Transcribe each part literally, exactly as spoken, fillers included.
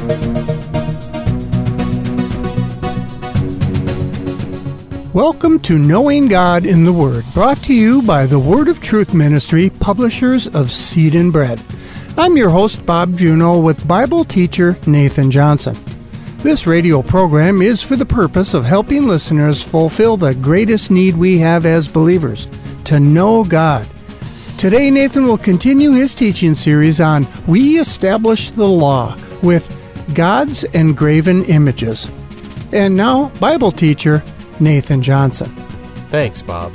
Welcome to Knowing God in the Word, brought to you by the Word of Truth Ministry, publishers of Seed and Bread. I'm your host, Bob Juneau, with Bible teacher Nathan Johnson. This radio program is for the purpose of helping listeners fulfill the greatest need we have as believers, to know God. Today, Nathan will continue his teaching series on We Establish the Law with God's Engraven Images. And now, Bible teacher Nathan Johnson. Thanks, Bob.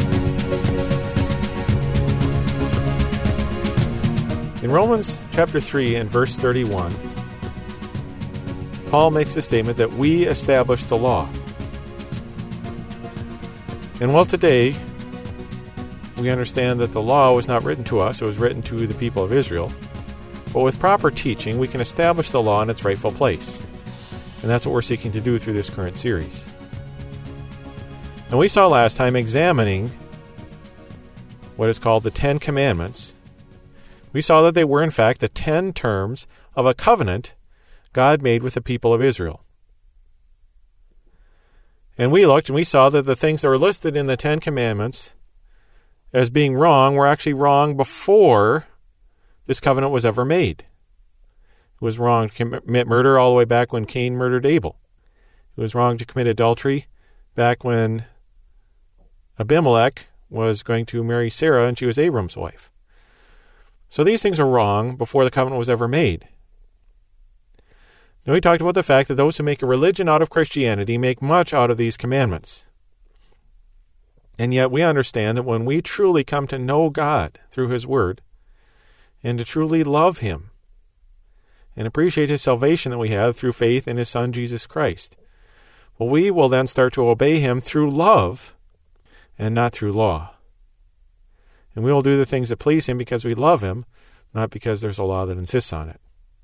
In Romans chapter three and verse thirty-one, Paul makes a statement that we establish the law. And well, today, we understand that the law was not written to us, it was written to the people of Israel. But with proper teaching, we can establish the law in its rightful place. And that's what we're seeking to do through this current series. And we saw last time, examining what is called the Ten Commandments, we saw that they were in fact the ten terms of a covenant God made with the people of Israel. And we looked and we saw that the things that were listed in the Ten Commandments as being wrong were actually wrong before this covenant was ever made. It was wrong to commit murder all the way back when Cain murdered Abel. It was wrong to commit adultery back when Abimelech was going to marry Sarah and she was Abram's wife. So these things are wrong before the covenant was ever made. Now we talked about the fact that those who make a religion out of Christianity make much out of these commandments. And yet we understand that when we truly come to know God through His Word and to truly love Him and appreciate His salvation that we have through faith in His Son Jesus Christ, well, we will then start to obey Him through love and not through law. And we will do the things that please Him because we love Him, not because there's a law that insists on it.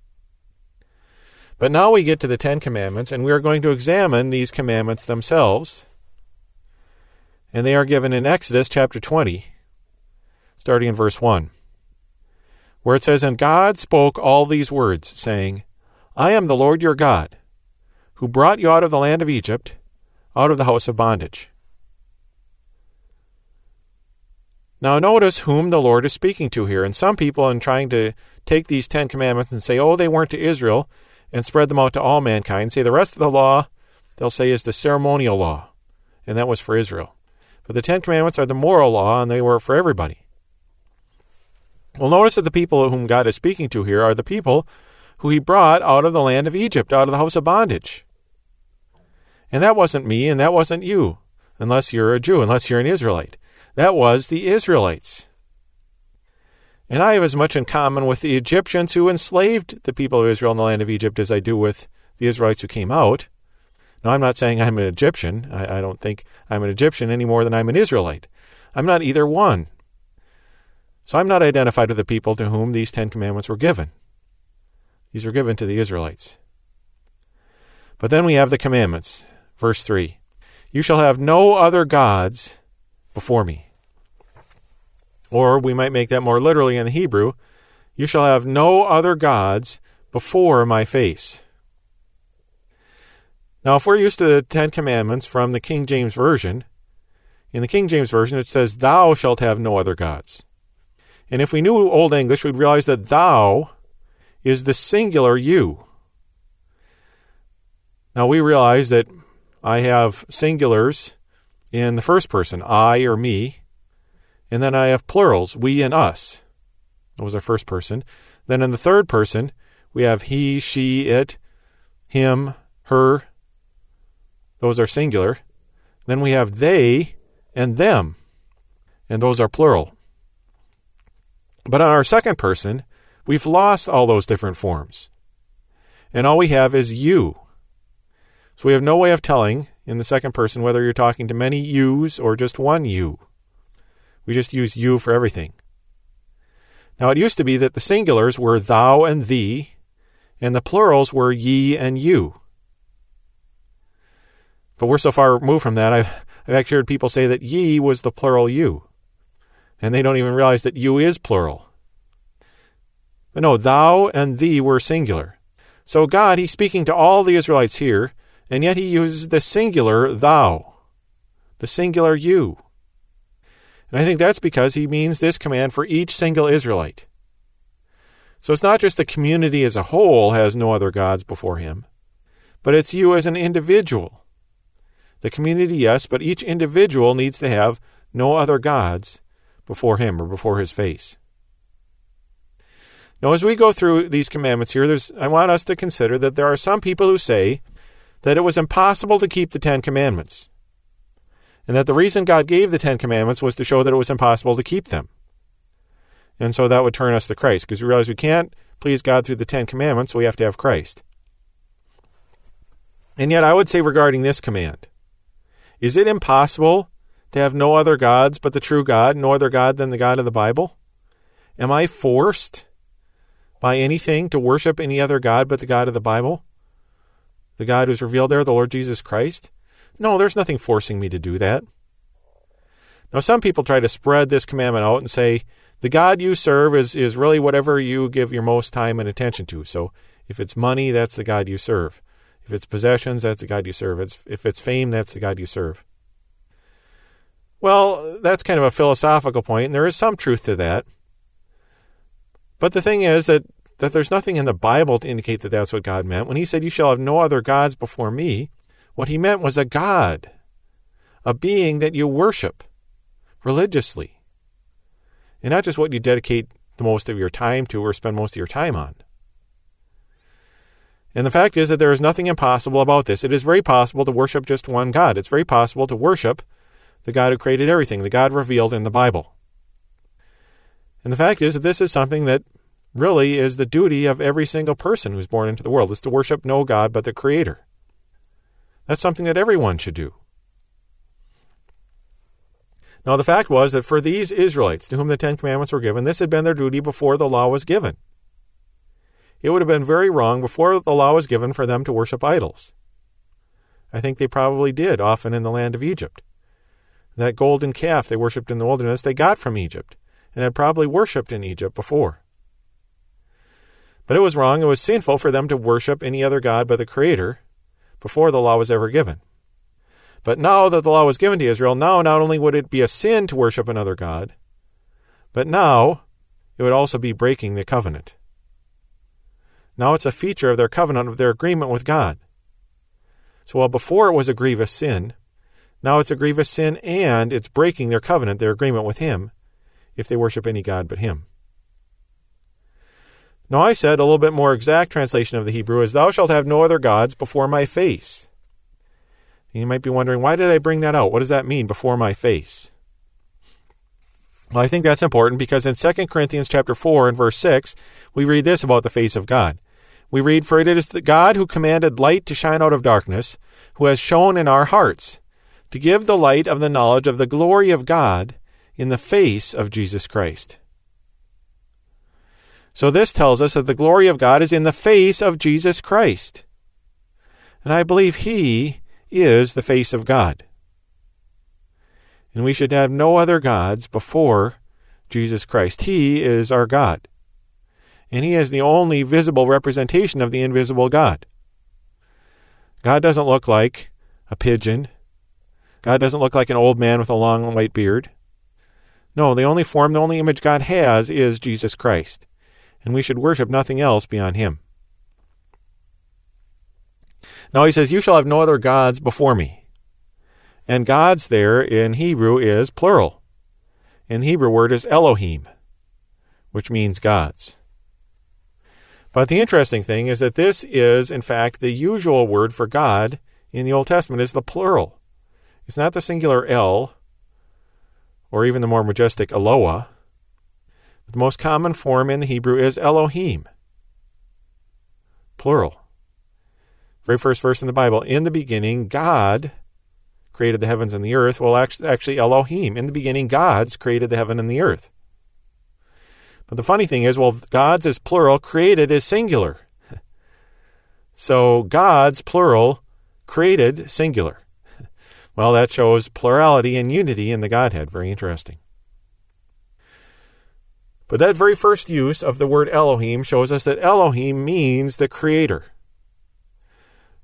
But now we get to the Ten Commandments, and we are going to examine these commandments themselves. And they are given in Exodus chapter twenty, starting in verse one, where it says, And God spoke all these words, saying, I am the Lord your God, who brought you out of the land of Egypt, out of the house of bondage. Now notice whom the Lord is speaking to here. And some people, in trying to take these Ten Commandments and say, oh, they weren't to Israel, and spread them out to all mankind, say the rest of the law, they'll say, is the ceremonial law, and that was for Israel. But the Ten Commandments are the moral law, and they were for everybody. Well, notice that the people whom God is speaking to here are the people who He brought out of the land of Egypt, out of the house of bondage. And that wasn't me, and that wasn't you, unless you're a Jew, unless you're an Israelite. That was the Israelites. And I have as much in common with the Egyptians who enslaved the people of Israel in the land of Egypt as I do with the Israelites who came out. Now, I'm not saying I'm an Egyptian. I, I don't think I'm an Egyptian any more than I'm an Israelite. I'm not either one. So I'm not identified with the people to whom these Ten Commandments were given. These were given to the Israelites. But then we have the commandments. Verse three, You shall have no other gods before me. Or we might make that more literally in the Hebrew, You shall have no other gods before my face. Now, if we're used to the Ten Commandments from the King James Version, in the King James Version it says, Thou shalt have no other gods. And if we knew Old English, we'd realize that thou is the singular you. Now, we realize that I have singulars in the first person, I or me, and then I have plurals, we and us. That was our first person. Then in the third person, we have he, she, it, him, her. Those are singular. Then we have they and them, and those are plural. But on our second person, we've lost all those different forms. And all we have is you. So we have no way of telling in the second person whether you're talking to many yous or just one you. We just use you for everything. Now, it used to be that the singulars were thou and thee, and the plurals were ye and you. But we're so far removed from that, I've, I've actually heard people say that ye was the plural you. And they don't even realize that you is plural. But no, thou and thee were singular. So God, he's speaking to all the Israelites here, and yet he uses the singular thou, the singular you. And I think that's because he means this command for each single Israelite. So it's not just the community as a whole has no other gods before him, but it's you as an individual. The community, yes, but each individual needs to have no other gods before him or before his face. Now, as we go through these commandments here, there's, I want us to consider that there are some people who say that it was impossible to keep the Ten Commandments, and that the reason God gave the Ten Commandments was to show that it was impossible to keep them. And so that would turn us to Christ, because we realize we can't please God through the Ten Commandments, so we have to have Christ. And yet I would say regarding this command, is it impossible to have no other gods but the true God, no other God than the God of the Bible? Am I forced by anything to worship any other God but the God of the Bible? The God who's revealed there, the Lord Jesus Christ? No, there's nothing forcing me to do that. Now, some people try to spread this commandment out and say, the God you serve is, is really whatever you give your most time and attention to. So if it's money, that's the God you serve. If it's possessions, that's the God you serve. It's, if it's fame, that's the God you serve. Well, that's kind of a philosophical point, and there is some truth to that. But the thing is that, that there's nothing in the Bible to indicate that that's what God meant. When he said, you shall have no other gods before me, what he meant was a God, a being that you worship religiously, and not just what you dedicate the most of your time to or spend most of your time on. And the fact is that there is nothing impossible about this. It is very possible to worship just one God. It's very possible to worship the God who created everything, the God revealed in the Bible. And the fact is that this is something that really is the duty of every single person who's born into the world, is to worship no God but the Creator. That's something that everyone should do. Now, the fact was that for these Israelites to whom the Ten Commandments were given, this had been their duty before the law was given. It would have been very wrong before the law was given for them to worship idols. I think they probably did, often in the land of Egypt. That golden calf they worshipped in the wilderness, they got from Egypt, and had probably worshipped in Egypt before. But it was wrong, it was sinful for them to worship any other God but the Creator before the law was ever given. But now that the law was given to Israel, now not only would it be a sin to worship another God, but now it would also be breaking the covenant. Now it's a feature of their covenant, of their agreement with God. So while before it was a grievous sin, now it's a grievous sin and it's breaking their covenant, their agreement with Him, if they worship any God but Him. Now I said a little bit more exact translation of the Hebrew is, thou shalt have no other gods before my face. And you might be wondering, why did I bring that out? What does that mean, before my face? Well, I think that's important because in Second Corinthians chapter four and verse six, we read this about the face of God. We read, for it is the God who commanded light to shine out of darkness, who has shone in our hearts, to give the light of the knowledge of the glory of God in the face of Jesus Christ. So this tells us that the glory of God is in the face of Jesus Christ. And I believe He is the face of God. And we should have no other gods before Jesus Christ. He is our God. And He is the only visible representation of the invisible God. God doesn't look like a pigeon. God doesn't look like an old man with a long white beard. No, the only form, the only image God has is Jesus Christ. And we should worship nothing else beyond Him. Now He says, you shall have no other gods before me. And gods there in Hebrew is plural. And the Hebrew word is Elohim, which means gods. But the interesting thing is that this is, in fact, the usual word for God in the Old Testament is the plural. It's not the singular El, or even the more majestic Eloah. The most common form in the Hebrew is Elohim, plural. Very first verse in the Bible, in the beginning, God created the heavens and the earth. Well, actually, Elohim, in the beginning, gods created the heaven and the earth. But the funny thing is, well, gods is plural, created is singular. So gods, plural, created, singular. Well, that shows plurality and unity in the Godhead. Very interesting. But that very first use of the word Elohim shows us that Elohim means the Creator.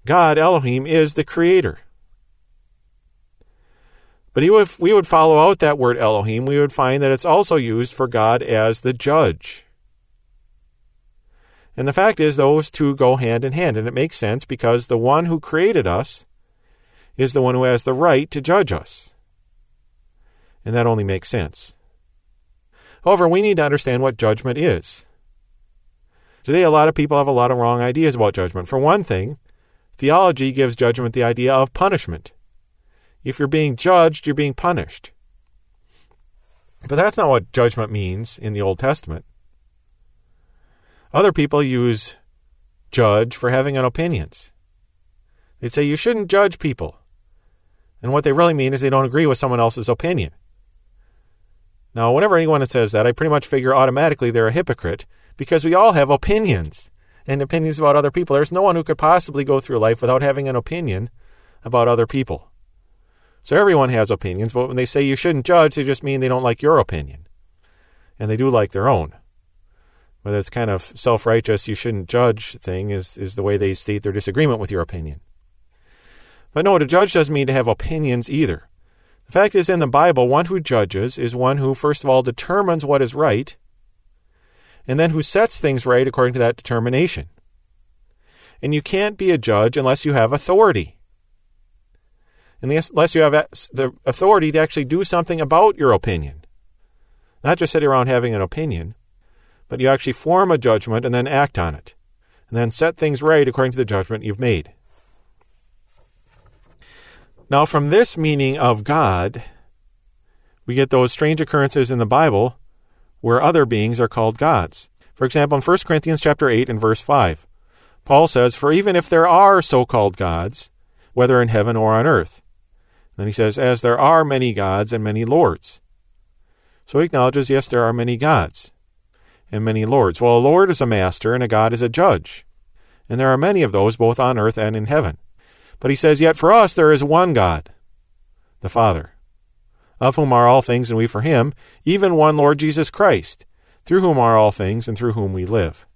God, Elohim, is the creator. But if we would follow out that word Elohim, we would find that it's also used for God as the judge. And the fact is, those two go hand in hand, and it makes sense because the one who created us is the one who has the right to judge us. And that only makes sense. However, we need to understand what judgment is. Today, a lot of people have a lot of wrong ideas about judgment. For one thing, theology gives judgment the idea of punishment. If you're being judged, you're being punished. But that's not what judgment means in the Old Testament. Other people use judge for having an opinions. They'd say you shouldn't judge people. And what they really mean is they don't agree with someone else's opinion. Now, whenever anyone says that, I pretty much figure automatically they're a hypocrite because we all have opinions and opinions about other people. There's no one who could possibly go through life without having an opinion about other people. So everyone has opinions, but when they say you shouldn't judge, they just mean they don't like your opinion. And they do like their own. But it's kind of self-righteous, you shouldn't judge thing is, is the way they state their disagreement with your opinion. But no, to judge doesn't mean to have opinions either. The fact is, in the Bible, one who judges is one who, first of all, determines what is right, and then who sets things right according to that determination. And you can't be a judge unless you have authority. Unless you have the authority to actually do something about your opinion. Not just sit around having an opinion, but you actually form a judgment and then act on it. And then set things right according to the judgment you've made. Now, from this meaning of God, we get those strange occurrences in the Bible where other beings are called gods. For example, in First Corinthians chapter eight and verse five, Paul says, "For even if there are so-called gods, whether in heaven or on earth," then he says, "as there are many gods and many lords." So he acknowledges, yes, there are many gods and many lords. Well, a lord is a master and a god is a judge. And there are many of those both on earth and in heaven. But he says, yet for us there is one God, the Father, of whom are all things and we for him, even one Lord Jesus Christ, through whom are all things and through whom we live.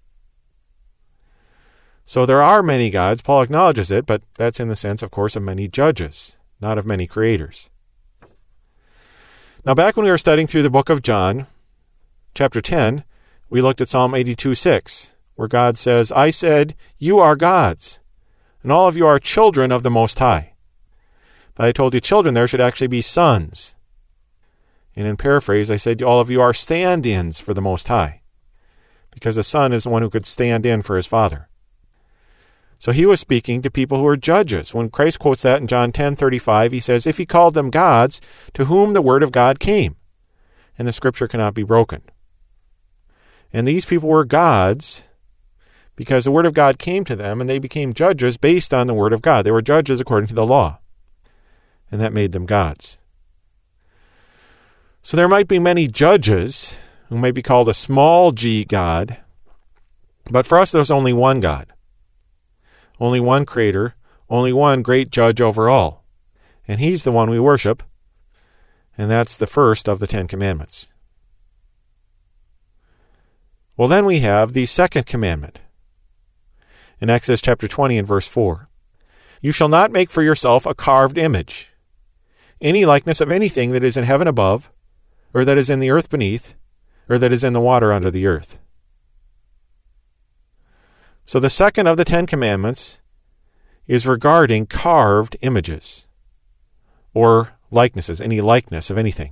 So there are many gods. Paul acknowledges it, but that's in the sense, of course, of many judges, not of many creators. Now, back when we were studying through the book of John, chapter ten, we looked at Psalm eighty-two six, where God says, "I said, you are gods, and all of you are children of the Most High." But I told you children there should actually be sons. And in paraphrase, I said, all of you are stand-ins for the Most High, because a son is the one who could stand in for his father. So he was speaking to people who are judges. When Christ quotes that in John ten thirty-five, he says, "If he called them gods, to whom the word of God came, and the scripture cannot be broken." And these people were gods because the word of God came to them, and they became judges based on the word of God. They were judges according to the law, and that made them gods. So there might be many judges who might be called a small g God, but for us there's only one God. Only one creator, only one great judge over all. And he's the one we worship, and that's the first of the Ten Commandments. Well, then we have the second commandment. In Exodus chapter twenty and verse four, "You shall not make for yourself a carved image, any likeness of anything that is in heaven above, or that is in the earth beneath, or that is in the water under the earth." So the second of the Ten Commandments is regarding carved images or likenesses, any likeness of anything.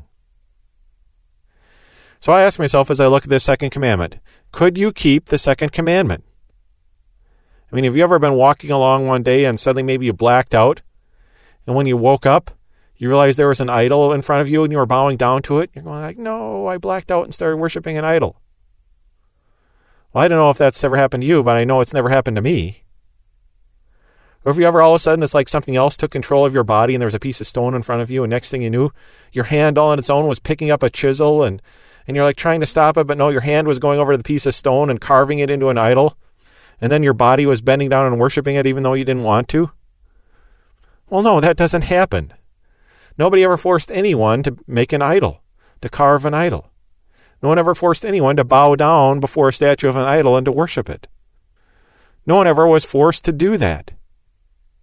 So I ask myself as I look at this second commandment, could you keep the second commandment? I mean, have you ever been walking along one day and suddenly maybe you blacked out, and when you woke up, you realized there was an idol in front of you and you were bowing down to it? You're going like, no, I blacked out and started worshiping an idol. Well, I don't know if that's ever happened to you, but I know it's never happened to me. Or if you ever all of a sudden it's like something else took control of your body and there was a piece of stone in front of you, and next thing you knew, your hand all on its own was picking up a chisel, and, and you're like trying to stop it, but no, your hand was going over to the piece of stone and carving it into an idol, and then your body was bending down and worshiping it even though you didn't want to? Well, no, that doesn't happen. Nobody ever forced anyone to make an idol, to carve an idol. No one ever forced anyone to bow down before a statue of an idol and to worship it. No one ever was forced to do that.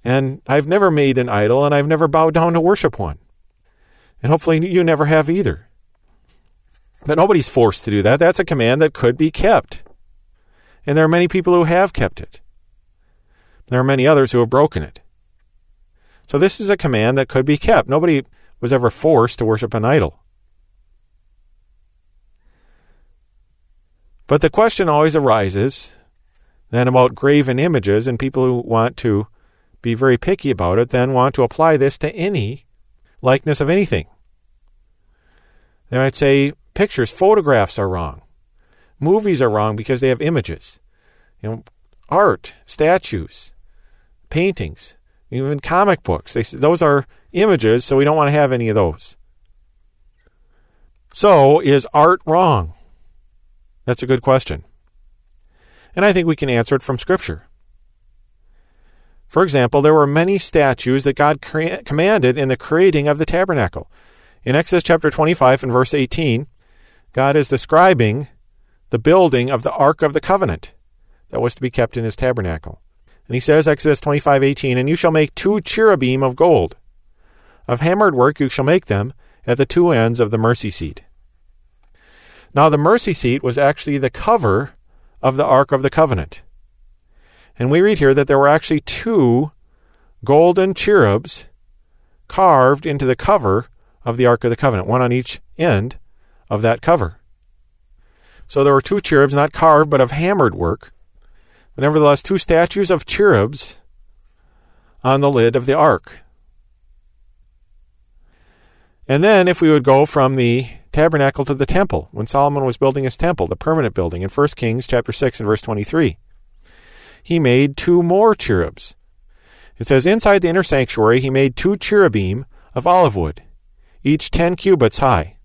And I've never made an idol, and I've never bowed down to worship one. And hopefully you never have either. But nobody's forced to do that. That's a command that could be kept. And there are many people who have kept it. There are many others who have broken it. So this is a command that could be kept. Nobody was ever forced to worship an idol. But the question always arises then about graven images, and people who want to be very picky about it then want to apply this to any likeness of anything. They might say pictures, photographs are wrong. Movies are wrong because they have images. You know, art, statues, paintings, even comic books. They, those are images, so we don't want to have any of those. So, is art wrong? That's a good question. And I think we can answer it from Scripture. For example, there were many statues that God cre- commanded in the creating of the tabernacle. In Exodus chapter twenty-five and verse eighteen, God is describing the building of the Ark of the Covenant that was to be kept in his tabernacle. And he says, Exodus twenty-five eighteen, "And you shall make two cherubim of gold. Of hammered work you shall make them at the two ends of the mercy seat." Now the mercy seat was actually the cover of the Ark of the Covenant. And we read here that there were actually two golden cherubs carved into the cover of the Ark of the Covenant, one on each end of that cover. So there were two cherubs, not carved, but of hammered work. But nevertheless, two statues of cherubs on the lid of the ark. And then if we would go from the tabernacle to the temple, when Solomon was building his temple, the permanent building, in First Kings chapter six and verse twenty-three, he made two more cherubs. It says, "Inside the inner sanctuary he made two cherubim of olive wood, each ten cubits high."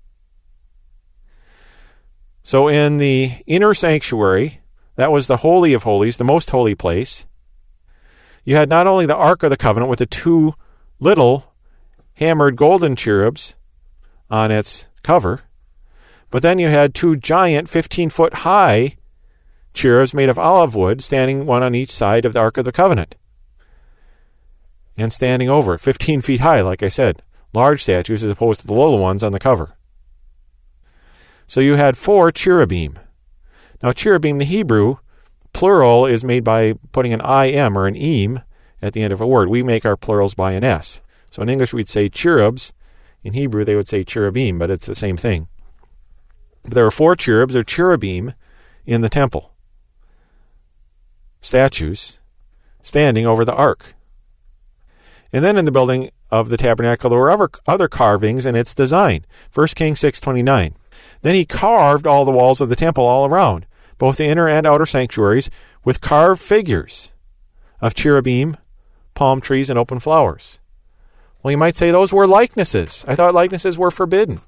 So in the inner sanctuary, that was the Holy of Holies, the most holy place, you had not only the Ark of the Covenant with the two little hammered golden cherubs on its cover, but then you had two giant fifteen-foot high cherubs made of olive wood standing one on each side of the Ark of the Covenant and standing over it, fifteen feet high, like I said, large statues as opposed to the little ones on the cover. So you had four cherubim. Now cherubim, the Hebrew, plural is made by putting an im or an eem at the end of a word. We make our plurals by an s. So in English we'd say cherubs. In Hebrew they would say cherubim, but it's the same thing. There are four cherubs or cherubim in the temple. Statues standing over the ark. And then in the building of the tabernacle there were other, other carvings in its design. First Kings six twenty-nine. Then he carved all the walls of the temple all around, both the inner and outer sanctuaries, with carved figures of cherubim, palm trees, and open flowers. Well, you might say those were likenesses. I thought likenesses were forbidden.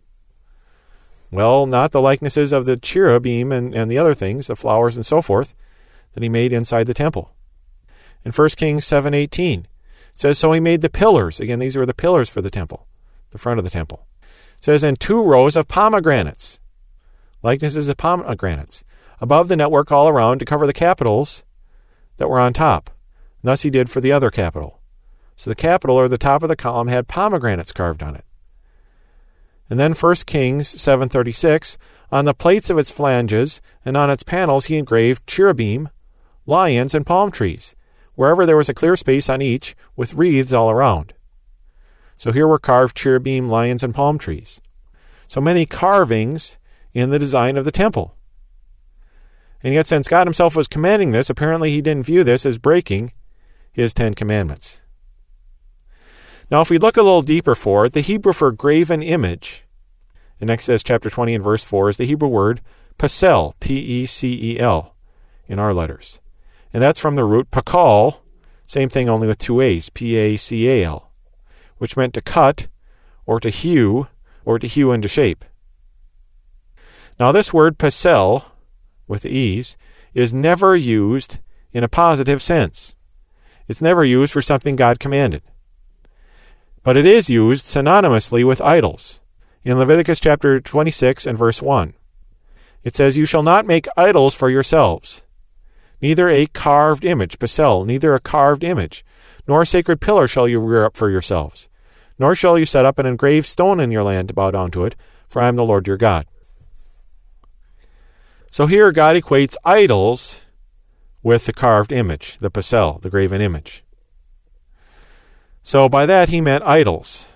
Well, not the likenesses of the cherubim and, and the other things, the flowers and so forth, that he made inside the temple. In First Kings seven eighteen, it says, "So he made the pillars." Again, these were the pillars for the temple, the front of the temple. It says, "and two rows of pomegranates," likenesses of pomegranates, "above the network all around to cover the capitals that were on top. And thus he did for the other capital." So the capital, or the top of the column, had pomegranates carved on it. And then First Kings seven thirty-six, "On the plates of its flanges and on its panels he engraved cherubim, lions, and palm trees, wherever there was a clear space on each, with wreaths all around." So here were carved cherubim, lions, and palm trees. So many carvings in the design of the temple. And yet, since God himself was commanding this, apparently he didn't view this as breaking his Ten Commandments. Now, if we look a little deeper for it, the Hebrew for graven image in Exodus chapter twenty and verse four is the Hebrew word pasel, P E C E L, in our letters. And that's from the root pakal, same thing only with two A's, P A C A L, which meant to cut, or to hew, or to hew into shape. Now, this word pasel, with the E's, is never used in a positive sense. It's never used for something God commanded. But it is used synonymously with idols. In Leviticus chapter twenty-six and verse one, it says, "You shall not make idols for yourselves, neither a carved image, Basel, neither a carved image, nor a sacred pillar shall you rear up for yourselves, nor shall you set up an engraved stone in your land to bow down to it, for I am the Lord your God. So here God equates idols with the carved image, the Basel, the graven image. So by that he meant idols.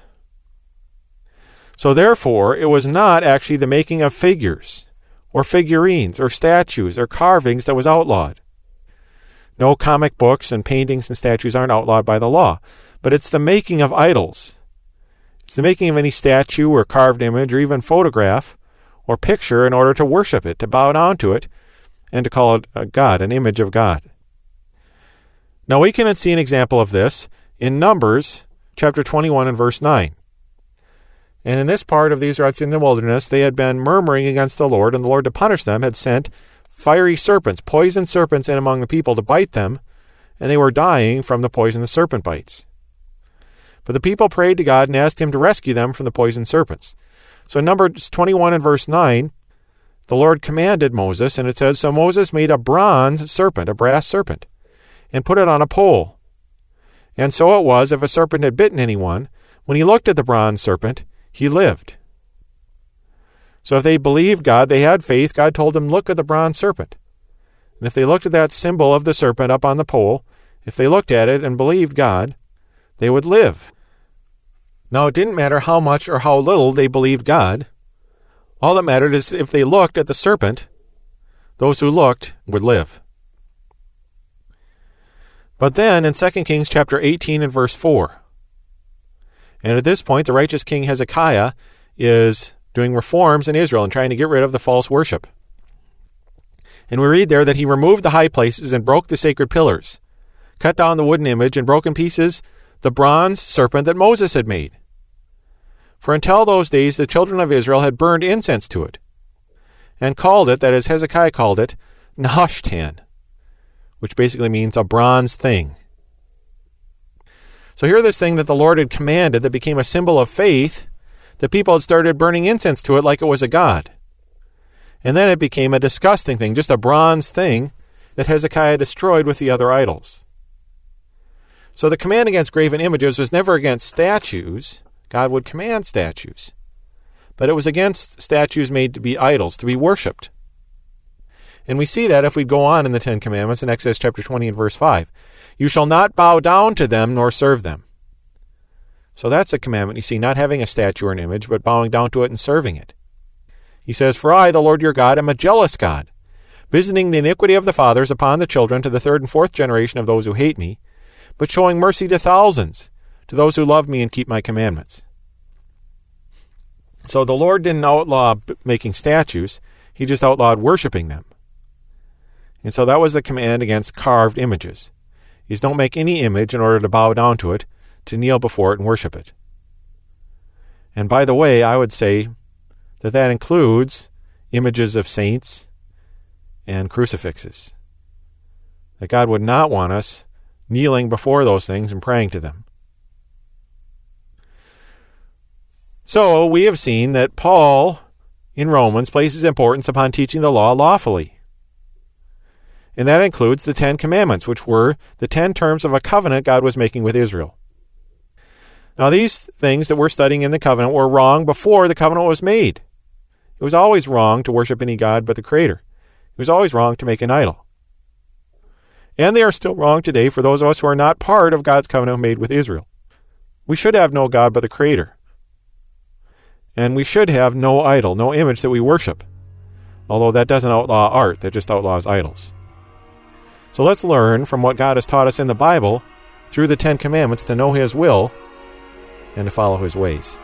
So therefore, it was not actually the making of figures, or figurines, or statues, or carvings that was outlawed. No comic books and paintings and statues aren't outlawed by the law, but it's the making of idols. It's the making of any statue or carved image or even photograph or picture in order to worship it, to bow down to it, and to call it a God, an image of God. Now we can see an example of this in Numbers chapter twenty-one and verse nine. And in this part of the Israelites in the wilderness, they had been murmuring against the Lord, and the Lord, to punish them, had sent fiery serpents, poisoned serpents in among the people to bite them, and they were dying from the poison the serpent bites. But the people prayed to God and asked him to rescue them from the poisoned serpents. So in Numbers twenty-one and verse nine, the Lord commanded Moses, and it says, So Moses made a bronze serpent, a brass serpent, and put it on a pole. And so it was, if a serpent had bitten anyone, when he looked at the bronze serpent, he lived. So if they believed God, they had faith, God told them, look at the bronze serpent. And if they looked at that symbol of the serpent up on the pole, if they looked at it and believed God, they would live. Now, it didn't matter how much or how little they believed God. All that mattered is if they looked at the serpent, those who looked would live. But then in Second Kings chapter eighteen and verse four, and at this point the righteous king Hezekiah is doing reforms in Israel and trying to get rid of the false worship. And we read there that he removed the high places and broke the sacred pillars, cut down the wooden image, and broke in pieces the bronze serpent that Moses had made. For until those days the children of Israel had burned incense to it, and called it, that is, Hezekiah called it, Nehushtan, which basically means a bronze thing. So here this thing that the Lord had commanded that became a symbol of faith, the people had started burning incense to it like it was a god. And then it became a disgusting thing, just a bronze thing that Hezekiah destroyed with the other idols. So the command against graven images was never against statues. God would command statues. But it was against statues made to be idols, to be worshipped. And we see that if we go on in the Ten Commandments in Exodus chapter twenty and verse five. You shall not bow down to them nor serve them. So that's a commandment, you see, not having a statue or an image, but bowing down to it and serving it. He says, For I, the Lord your God, am a jealous God, visiting the iniquity of the fathers upon the children to the third and fourth generation of those who hate me, but showing mercy to thousands, to those who love me and keep my commandments. So the Lord didn't outlaw making statues, he just outlawed worshiping them. And so that was the command against carved images. Is don't make any image in order to bow down to it, to kneel before it and worship it. And by the way, I would say that that includes images of saints and crucifixes. That God would not want us kneeling before those things and praying to them. So we have seen that Paul in Romans places importance upon teaching the law lawfully. And that includes the Ten Commandments, which were the ten terms of a covenant God was making with Israel. Now, these things that we're studying in the covenant were wrong before the covenant was made. It was always wrong to worship any god but the Creator. It was always wrong to make an idol. And they are still wrong today for those of us who are not part of God's covenant made with Israel. We should have no god but the Creator. And we should have no idol, no image that we worship. Although that doesn't outlaw art, that just outlaws idols. So let's learn from what God has taught us in the Bible through the Ten Commandments to know His will and to follow His ways.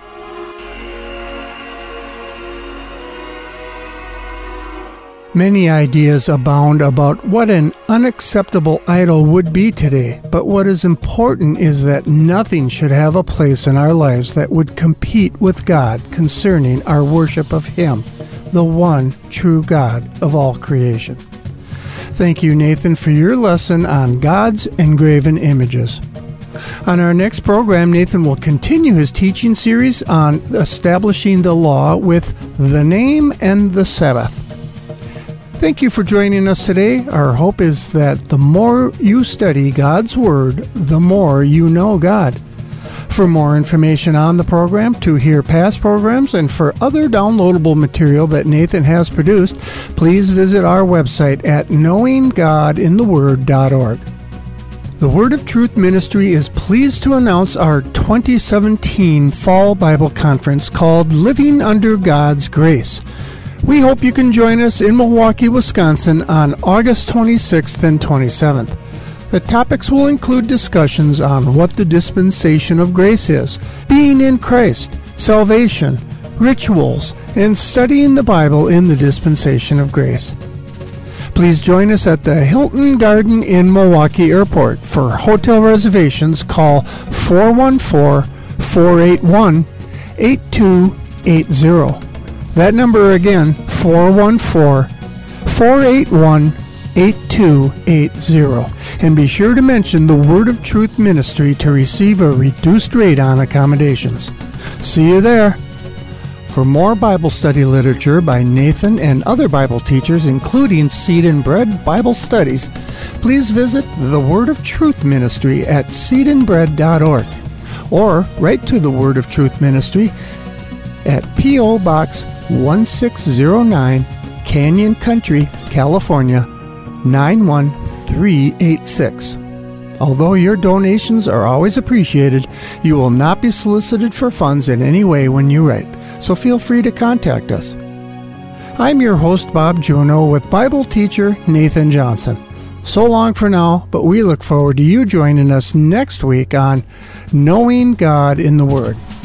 Many ideas abound about what an unacceptable idol would be today, but what is important is that nothing should have a place in our lives that would compete with God concerning our worship of Him, the one true God of all creation. Thank you, Nathan, for your lesson on God's engraven images. On our next program, Nathan will continue his teaching series on establishing the law with the name and the Sabbath. Thank you for joining us today. Our hope is that the more you study God's Word, the more you know God. For more information on the program, to hear past programs, and for other downloadable material that Nathan has produced, please visit our website at knowing god in the word dot org. The Word of Truth Ministry is pleased to announce our twenty seventeen Fall Bible Conference called Living Under God's Grace. We hope you can join us in Milwaukee, Wisconsin on August twenty-sixth and twenty-seventh. The topics will include discussions on what the dispensation of grace is, being in Christ, salvation, rituals, and studying the Bible in the dispensation of grace. Please join us at the Hilton Garden Inn Milwaukee Airport. For hotel reservations, call four one four, four eight one, eight two eight zero. That number again, four one four, four eight one, eight two eight zero. And be sure to mention the Word of Truth Ministry to receive a reduced rate on accommodations. See you there. For more Bible study literature by Nathan and other Bible teachers, including Seed and Bread Bible studies, please visit the Word of Truth Ministry at seed and bread dot org or write to the Word of Truth Ministry at P O. Box one six zero nine, Canyon Country, California, nine one three eight six. Although your donations are always appreciated, you will not be solicited for funds in any way when you write, so feel free to contact us. I'm your host, Bob Juno, with Bible teacher Nathan Johnson. So long for now, but we look forward to you joining us next week on Knowing God in the Word.